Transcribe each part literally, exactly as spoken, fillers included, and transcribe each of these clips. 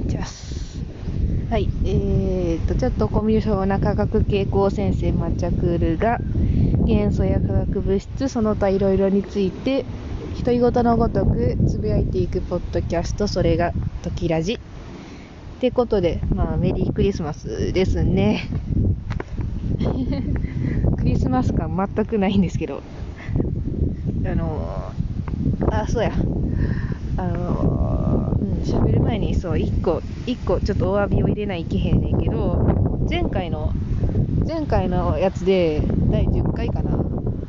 ちます。はい、えーと、ちょっとコミュ障な化学傾向先生抹茶クールが元素や化学物質その他いろいろについて独り言のごとくつぶやいていくポッドキャスト、それがトキラジってことで、まあメリークリスマスですね。クリスマス感全くないんですけど、あのー、あ、そうや、あのー、うん、喋る前にそう一個一個ちょっとお詫びを入れないといけへんねんけど、前回の前回のやつでだいじゅっかいかな、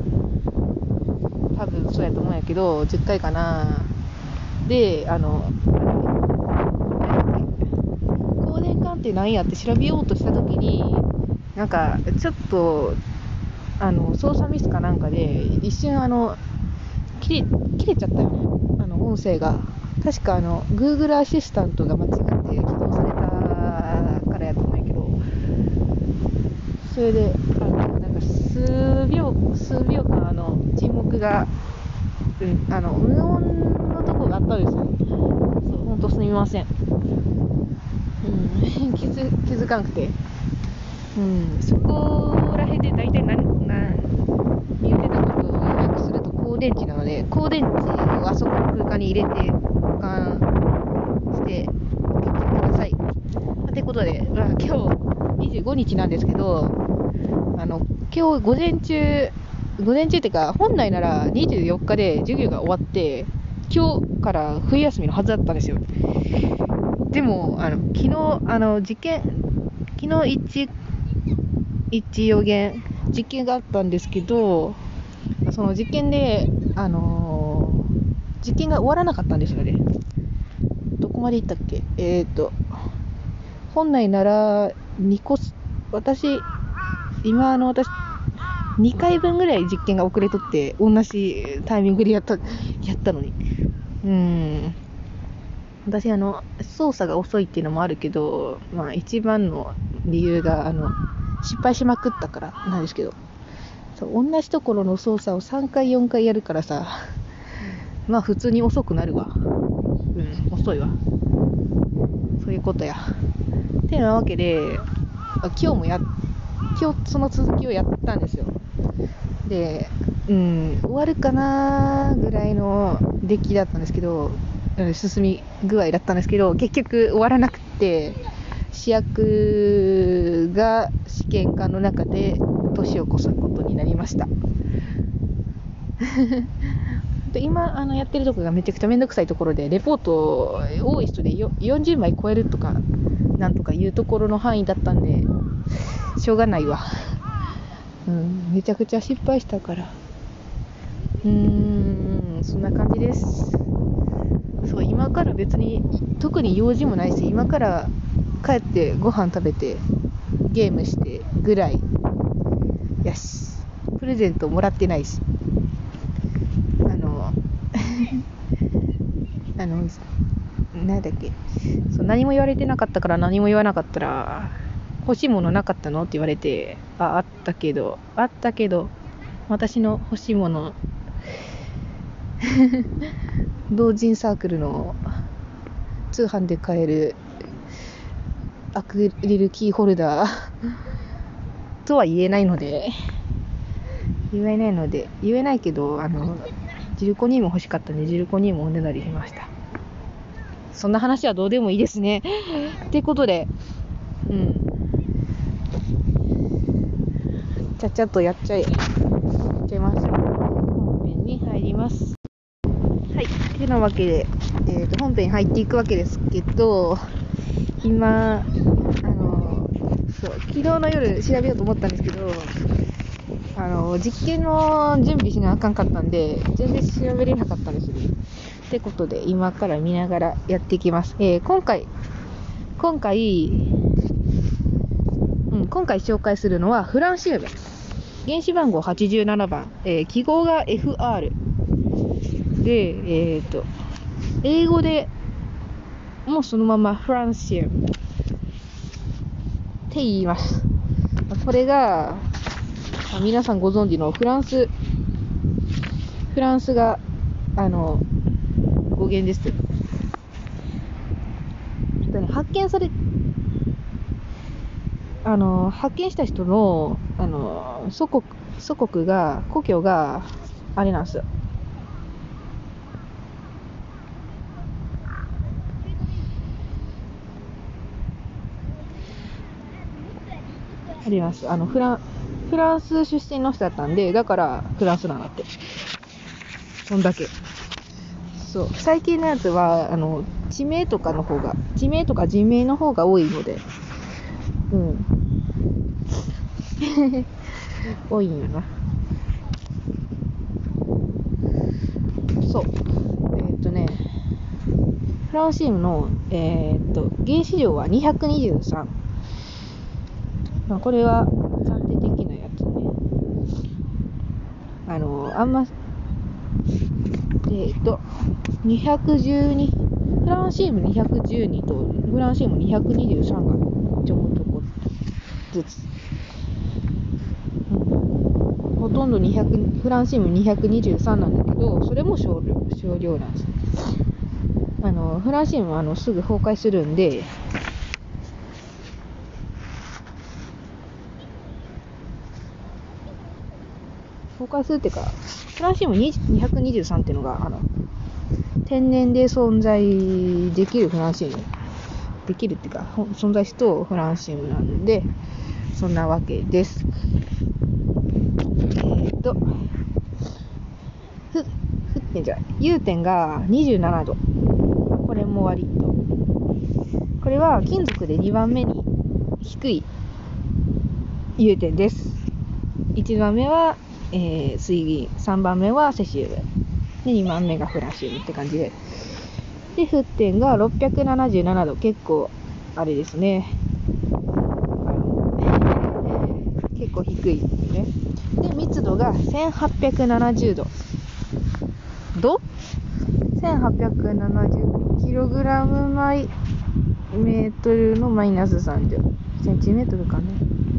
多分そうやと思うんやけどじゅっかいかなで、あの光電管って何やって調べようとした時に、なんかちょっとあの操作ミスかなんかで一瞬あの切れ切れちゃったよね、あの音声が。確かあの Google アシスタントが間違って起動されたからやと思うんやけど、それであのなんか数秒数秒間あの沈黙が、うん、あの無音のとこがあったんですよ。そう、本当すみません。うん、気づ気づかなくて、うん、そこら辺で大体何何言ってたことを要約すると、高電池なので、高電池をあそこの空間に入れて保管しておきください。ということで、まあ、今日にじゅうごにちなんですけど、あの今日午前中午前中っていうか本来ならにじゅうよっかで授業が終わって今日から冬休みのはずだったんですよ。でもあの昨日あの実験昨日一一予言実験があったんですけど、その実験であのー、実験が終わらなかったんですよね。どこまでいったっけ。えっと本来ならにこ私今あの私にかいぶんぐらい実験が遅れとって同じタイミングでやったやったのに、うーん私あの操作が遅いっていうのもあるけど、まあ一番の理由があの失敗しまくったからなんですけど、そう同じところの操作をさんかいよんかいやるからさ、まあ普通に遅くなるわ。うん遅いわ。そういうことや。ってなわけで今日もや今日その続きをやったんですよ。で、うん、終わるかなぐらいの出来だったんですけど、進み具合だったんですけど、結局終わらなくて、試薬が試験管の中で年を越すことになりました。で今あのやってるところがめちゃくちゃめんどくさいところで、レポート多い人でよんじゅうまい超えるとかなんとかいうところの範囲だったんでしょうがないわ。うん、めちゃくちゃ失敗したから、うーんそんな感じです。そう今から別に特に用事もないし、今から帰ってご飯食べてゲームしてぐらいやし、プレゼントもらってないし、あのあのなんだっけ、そう何も言われてなかったから、何も言わなかったら欲しいものなかったのって言われて、あ、あったけどあったけど私の欲しいもの同人サークルの通販で買えるアクリルキーホルダーとは言えないので言えないので言えないけど、あのジルコニーも欲しかったんでジルコニーもおねだりしました。そんな話はどうでもいいですね。ってことで、うんちゃっちゃっとやっちゃいやっちゃいます。本編に入ります。はい、てなわけで、えー、と本編入っていくわけですけど、今あのそう昨日の夜調べようと思ったんですけど、あの実験の準備しなあかんかったんで全然調べれなかったんですよね。ってことで今から見ながらやっていきます。えー、今回今回、うん、今回紹介するのはフランシウム、原子番号はちじゅうななばん、えー、記号が エフアール で、えー、と英語でもうそのままフランシウムって言います。これが皆さんご存知のフランスフランスがあの語源です。 とね、発見され、あの、発見した人の、あの、祖国、祖国が、故郷が、あれなんですよ。あります。あの、フラン、フランス出身の人だったんで、だからフランスなんだって。そんだけ。そう。最近のやつは、あの、地名とかの方が、地名とか人名の方が多いので、うん。多いんよな。そう。えーっとね、フランシウムの、えーっと、原子量はにひゃくにじゅうさん。まあ、これは暫定的なやつね。あの、あんま、えーっと、にひゃくじゅうに、フランシウムにひゃくじゅうにとフランシウムにひゃくにじゅうさんがちょこちょこずつ。ほとんどにひゃく、フランシウムにひゃくにじゅうさんなんだけど、それも少量、少量なんです。あの、フランシウムはあのすぐ崩壊するんで、崩壊するっていうか、フランシウムにひゃくにじゅうさんっていうのが、あの、天然で存在できるフランシウム。できるっていうか、存在しとフランシウムなんで、そんなわけです。えっと、ふ、ふってんじゃない。融点がにじゅうななど。これも割と。これは金属でにばんめに低い融点です。いちばんめは、えー、水銀、さんばんめはセシウム、でにばんめがフランシウムって感じで。で、沸点がろっぴゃくななじゅうななど、結構、あれですね。結構低いですね。で、密度がせんはっぴゃくななじゅうど。度 ?せんはっぴゃくななじゅうキログラム 毎メートルのマイナスさんじゅうセンチメートルかね。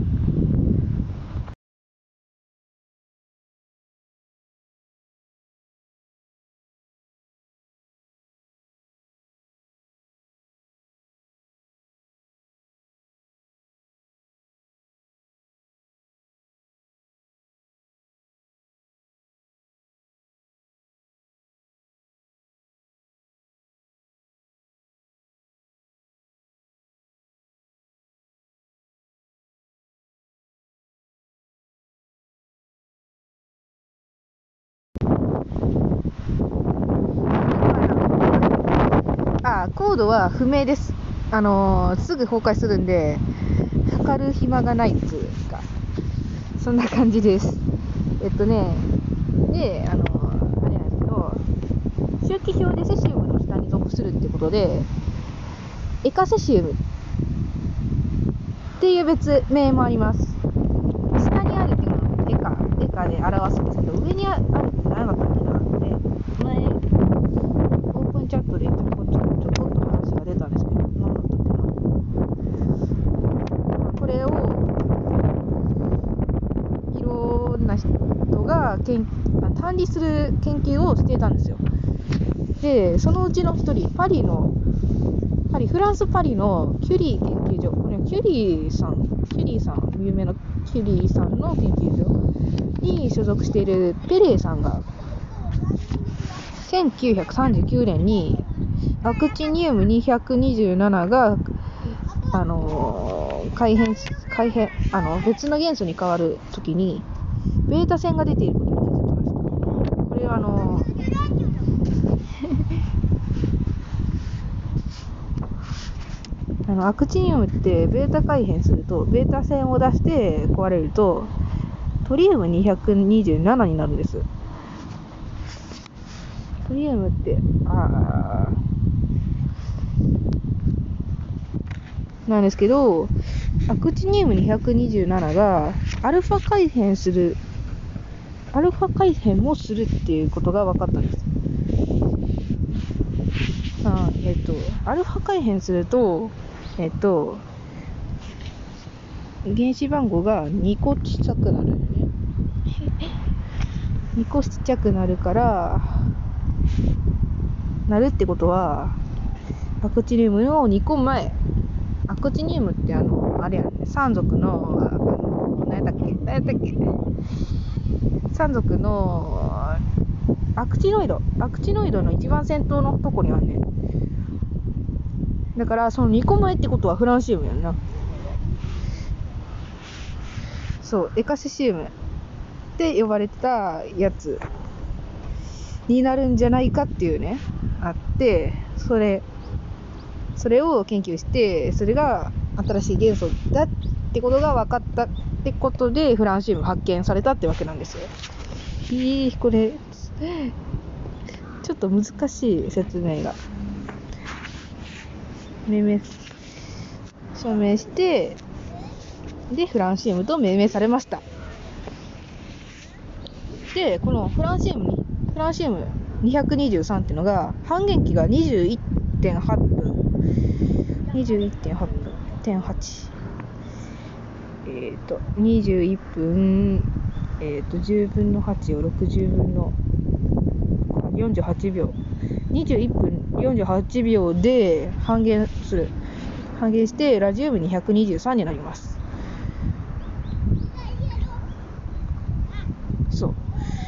あ、高度は不明です。あのー、すぐ崩壊するんで、測る暇がないっつうか、そんな感じです。えっとね、で、あのー、あれなんですけど、周期表でセシウムの下に属するってことで、エカセシウムっていう別名もあります。下にあるっていうのはエカ、エカで表すんですけど、上にあるって何だったんだなので、前、オープンチャットでちょこちょこちょこっと話が出たんですけど、何だったっけな。これを、いろんな人がけん単理する研究をしていたんですよ。で、そのうちの一人、パリの、パリ、フランス・パリのキュリー研究所、これキュリーさん、キュリーさん、有名なキュリーさんの研究所に所属しているペレーさんが、せんきゅうひゃくさんじゅうきゅうねんにアクチニウムにひゃくにじゅうななが、あのー、改変、改変、あの、別の元素に変わるときに、ベータ線が出ていることに気づきました。これはあのーあのアクチニウムってベータ改変すると、ベータ線を出して壊れるとトリウムにひゃくにじゅうななになるんです。トリウムってあなんですけど、アクチニウムにひゃくにじゅうなながアルファ改変するアルファ改変もするっていうことが分かったんです。あえっとアルファ改変するとえっと、原子番号がにこちっちゃくなるよね。にこちっちゃくなるから、なるってことは、 アクチニウムのにこまえ。アクチニウムってあの、あれやね、三属の、あの、何やったっけ何やったっけ三属の、アクチノイド。アクチノイドの一番先頭のとこにあんねん。だから、そのにこまえってことはフランシウムやんな。そう、エカセシウムって呼ばれてたやつになるんじゃないかっていうね、あって、それ、それを研究して、それが新しい元素だってことが分かったってことで、フランシウム発見されたってわけなんですよ。ひー、これ、ちょっと難しい説明が。命名、証明して、で、フランシウムと命名されました。で、このフランシウムに、フランシウムにひゃくにじゅうさんっていうのが、半減期が にじゅういってんはち 分。にじゅういってんはち 分。点はち。えっ、ー、と、にじゅういっぷん、えっ、ー、と、じゅうぶんのはちをろくじゅうぶんのよんじゅうはちびょう。にじゅういっぷんよんじゅうはちびょうで半減する。半減して、ラジウムにひゃくにじゅうさんになります。そう。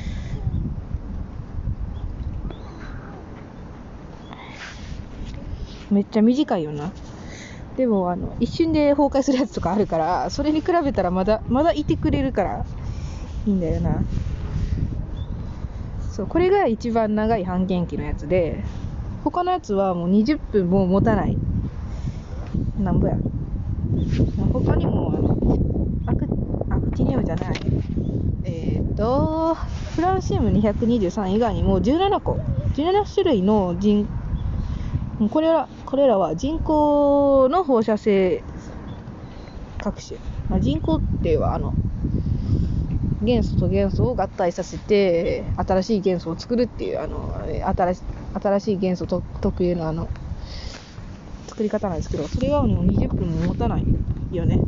めっちゃ短いよな。でもあの一瞬で崩壊するやつとかあるから、それに比べたらまだまだいてくれるからいいんだよな。そう、これが一番長い半減期のやつで、他のやつはもうにじゅっぷんも持たない。なんぼや。他にもあのアクアクチニウムじゃない。えっ、ー、とフランシウムにひゃくにじゅうさん以外にもじゅうななこ、じゅうななしゅるいの人これら、これらは人工の放射性各種。まあ、人工ってはあの元素と元素を合体させて新しい元素を作るっていうあの新し、新しい元素と特有のあの作り方なんですけど、それはもうにじゅっぷんも持たないよね。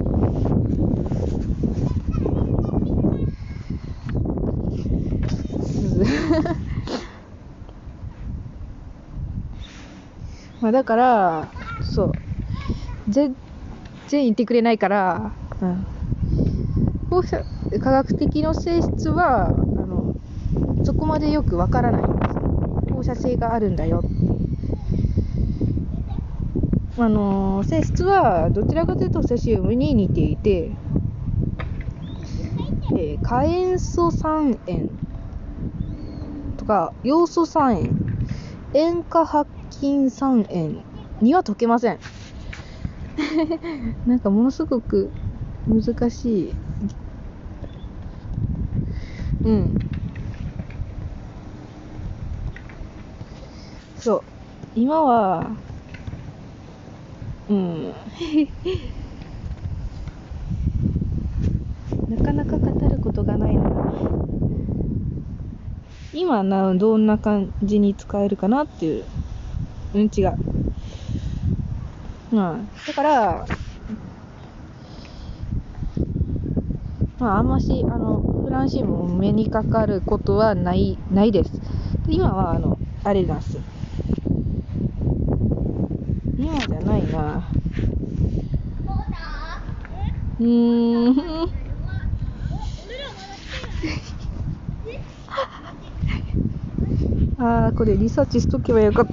まあだからそう全然言ってくれないから、うん、放射科学的な性質はあのそこまでよくわからない。放射性があるんだよ。あの性質はどちらかというとセシウムに似ていて、えー、可塩素酸塩とかヨウ素酸塩、塩化白金酸塩には溶けません。なんかものすごく難しい。うん。そう。今は、うん。なかなか語ることがないな。今な、どんな感じに使えるかなっていう。うん、違う。うん。だから、まあ、あんまし、あの、フランシウムを目にかかることはない、ないです。今は、あの、あれなんです。今じゃないな。うーん。あー、これリサーチしとけばよかった。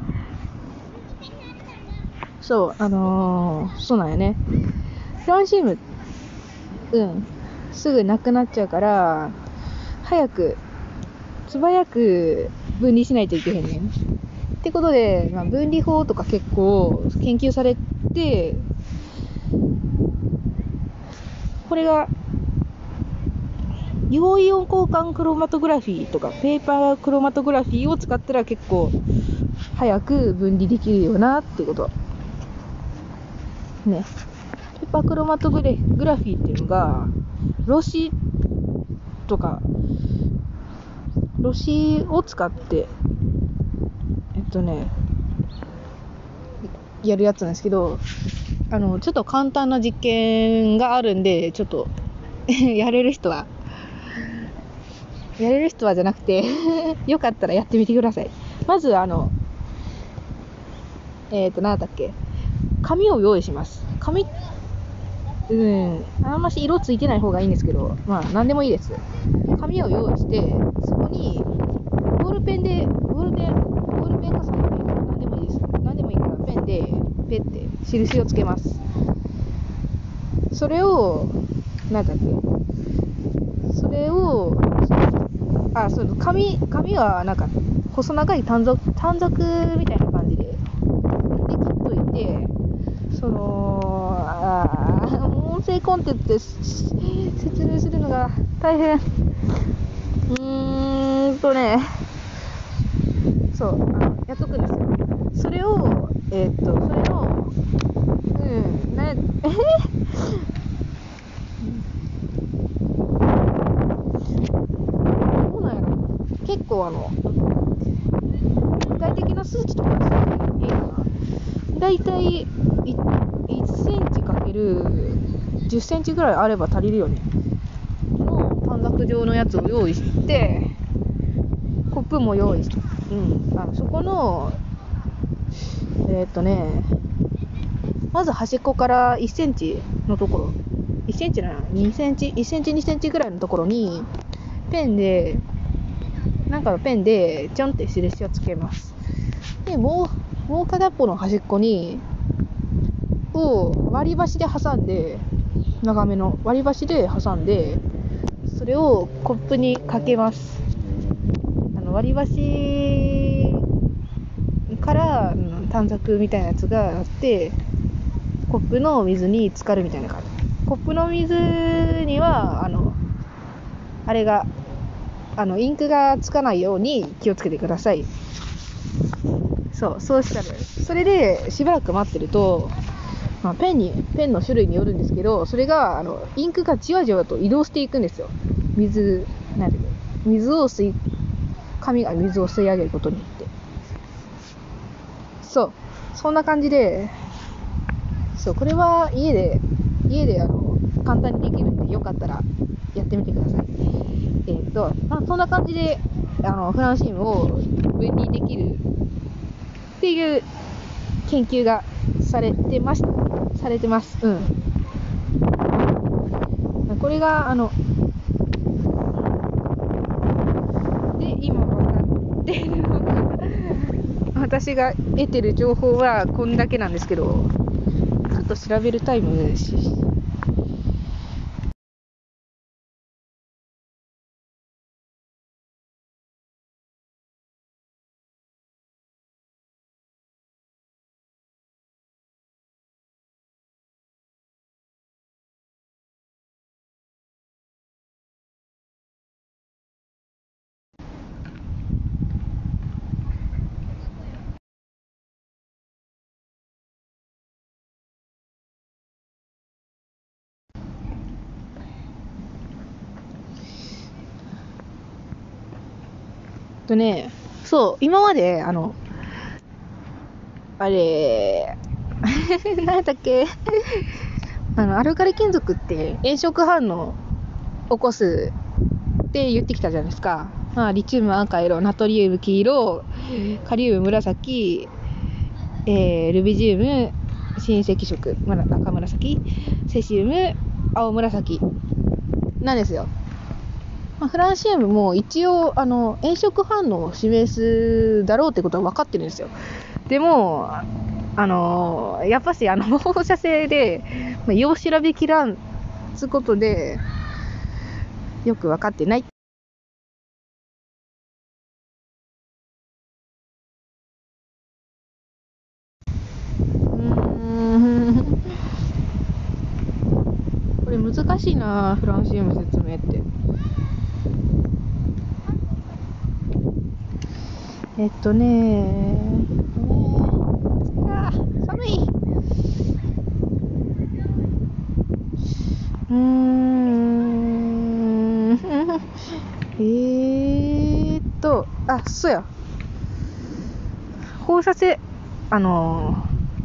そう、あのー、そうなんやね。フランシウム、うん、すぐなくなっちゃうから、早く、素早く分離しないといけへんねん。ってことで、まあ、分離法とか結構研究されて、これが、陽イオン交換クロマトグラフィーとかペーパークロマトグラフィーを使ったら結構早く分離できるよなってことね。ペーパークロマトグラフィーっていうのがロシとかロシを使ってえっとねやるやつなんですけど、あのちょっと簡単な実験があるんで、ちょっとやれる人はやれる人はじゃなくてよかったらやってみてください。まずあのえっと、なんだっけ、紙を用意します。紙、うん、あんまし色ついてない方がいいんですけど、まあ、なんでもいいです。紙を用意して、そこに、ボールペンで、ボールペン、ボールペンかさんでもいいから、なんでもいいです。なんでもいいから、ペンで、ペって印をつけます。それを、なんだっけ、それを、あ、そう、紙、紙は、なんか、細長い短冊、短冊みたいな感じで、で、切っといて、その、あ音声コンテンツで説明するのが大変。うーんとね、そう、あのやっとくんですよ。それを、えー、っと、それの、うん、ね、えどうなんやろ。結構、あの、具体的な数値とかですね、いいかな。だいたいいっセンチかけるじゅっセンチぐらいあれば足りるよね。の短冊状のやつを用意して、コップも用意して、うん、あのそこの、えー、っとね、まず端っこからいっセンチのところ、いっセンチなの、にセンチ、いっセンチ、にセンチぐらいのところに、ペンで、なんかのペンで、ちょんって印をつけます。で、もう、もう片っぽの端っこに、を割り箸で挟んで、長めの割り箸で挟んで、それをコップにかけます。あの割り箸から短冊みたいなやつがあって、コップの水に浸かるみたいな感じ。コップの水にはあのあれがあのインクがつかないように気をつけてください。そうそうしたら、それでしばらく待ってると、まあ、ペンにペンの種類によるんですけど、それがあのインクがじわじわと移動していくんですよ。水なんていうの、水を吸い紙が水を吸い上げることによって、そうそんな感じで、そうこれは家で家であの簡単にできるんで、よかったらやってみてください。えー、っと、まあ、そんな感じであのフランシウムを分離できるっていう研究がされてましされてます。うん。これがあので今分かっているのが私が得てる情報はこんだけなんですけど、ちょっと調べるタイムしとね、そう今まであのあれ何だっけあのアルカリ金属って炎色反応を起こすって言ってきたじゃないですか。まあ、リチウム赤色、ナトリウム黄色、カリウム紫、えー、ルビジウム新赤色、赤紫、セシウム青紫なんですよ。まあ、フランシウムも一応あの炎色反応を示すだろうってことは分かってるんですよ。でもあのやっぱしあの放射性で、まあ、よう調べきらんつことでよく分かってない。うーんこれ難しいな、フランシウム説明って。えっとねー、あー寒い。うーんえーっとあそうや、放射性あの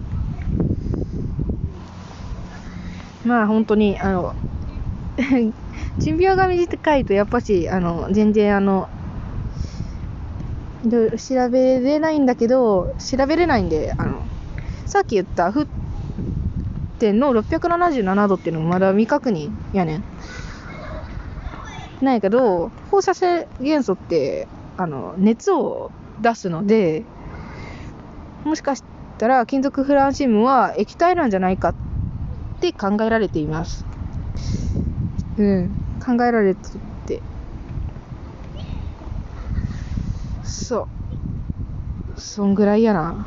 ー、まあ本当にあの寿命が短いとやっぱしあの全然あの調べれないんだけど調べれないんで、あのさっき言った沸点のろっぴゃくななじゅうななどっていうのもまだ未確認やねん。なんやけど、放射性元素って、あの、熱を出すので、もしかしたら金属フランシウムは液体なんじゃないかって考えられています。うん、考えられてて。そう。そんぐらいやな。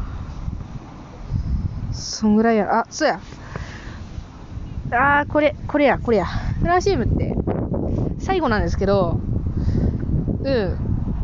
そんぐらいや。あ、そうや。あー、これ、これや、これや。フランシウムって、最後なんですけど、うん。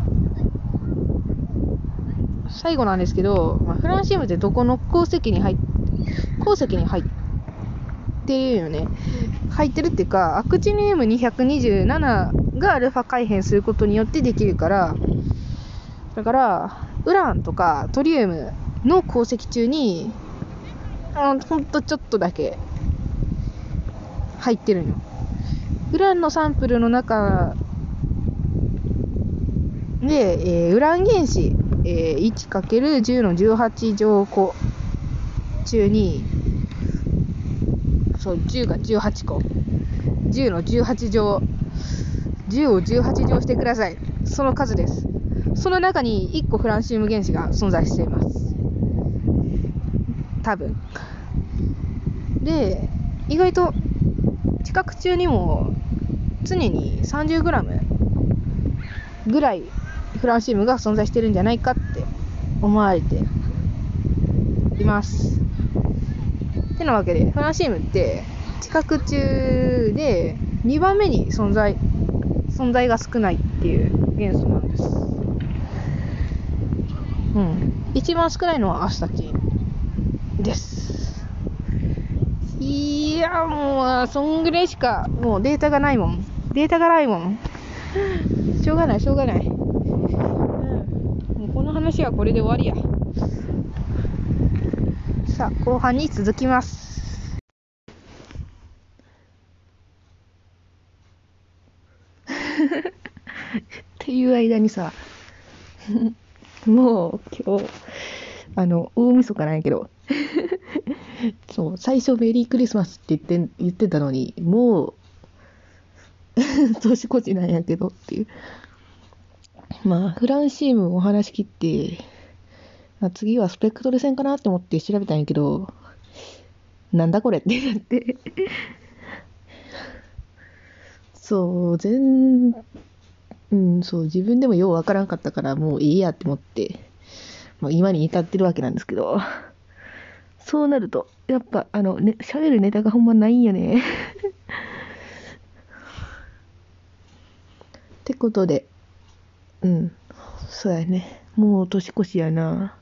最後なんですけど、まあ、フランシウムってどこの鉱石に入っ、鉱石に入ってるよね。入ってるっていうか、アクチニウムにひゃくにじゅうなながアルファ改変することによってできるから、だから、ウランとかトリウムの鉱石中に、あほんとちょっとだけ入ってるの。ウランのサンプルの中で、えー、ウラン原子、えー、いちかけるじゅう のじゅうはち乗個中に、そう、じゅうがじゅうはち個。じゅうのじゅうはち乗。じゅうをじゅうはち乗してください。その数です。その中にいっこフランシウム原子が存在しています。多分。で、意外と地殻中にも常に さんじゅうグラム ぐらいフランシウムが存在してるんじゃないかって思われています。てなわけで、フランシウムって地殻中でにばんめに存在存在が少ないっていう元素なんです。うん。一番少ないのはアスタチンです。いや、もう、そんぐらいしか、もうデータがないもん。データがないもん。しょうがない、しょうがない。うん。もうこの話はこれで終わりや。さあ、後半に続きます。っていう間にさ、もう今日、あの、大晦日なんやけど、そう、最初メリークリスマスって言って、言ってたのに、もう、年越しなんやけどっていう。まあ、フランシウムお話切って、まあ、次はスペクトル線かなって思って調べたんやけど、なんだこれってなって。そう、全、うん、そう、自分でもようわからんかったから、もういいやって思って、まあ、今に至ってるわけなんですけど、そうなると、やっぱ、あの、ね、喋るネタがほんまないんよね。ってことで、うん、そうやね。もう年越しやな。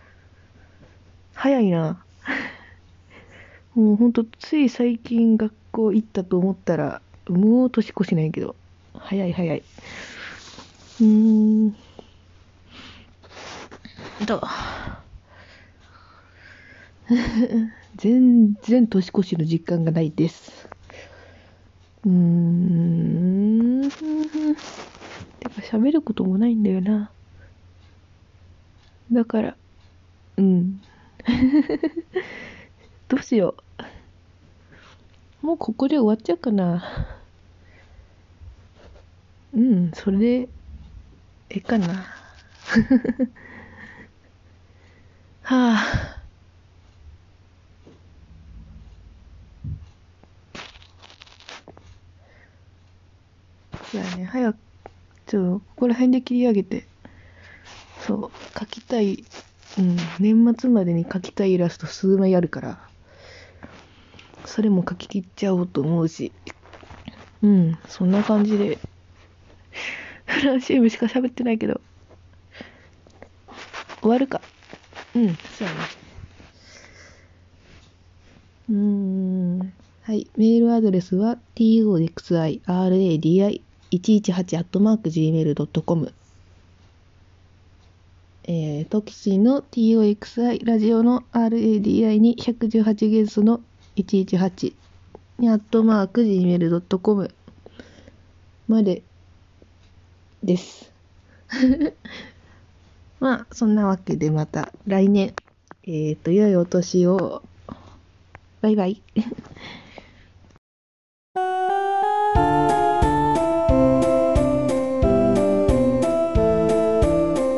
早いな。もうほんと、つい最近学校行ったと思ったら、もう年越しないけど、早い早い。うーんと、全然年越しの実感がないです。うーん。てか喋ることもないんだよな。だから、うん。どうしよう。もうここで終わっちゃうかな。うん、それで、ええかな。はあ。そうやね、早く、ちょっと、ここら辺で切り上げて、そう、描きたい、うん、年末までに描きたいイラスト数枚あるから、それも描き切っちゃおうと思うし、うん、そんな感じで、フランシウムしか喋ってないけど、終わるか。うん、そうやね。うーん、はい、メールアドレスは トックスイラディいちいちはち アットマーク ジーメールドットコム、えー、トキシの トックスイ ラジオの ラディにひゃくじゅうはち元素のいちいちはちにアットマーク ジーメールドットコム までです。まあそんなわけでまた来年えっと、良いお年を。バイバイ。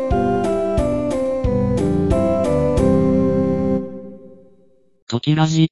トキラジ。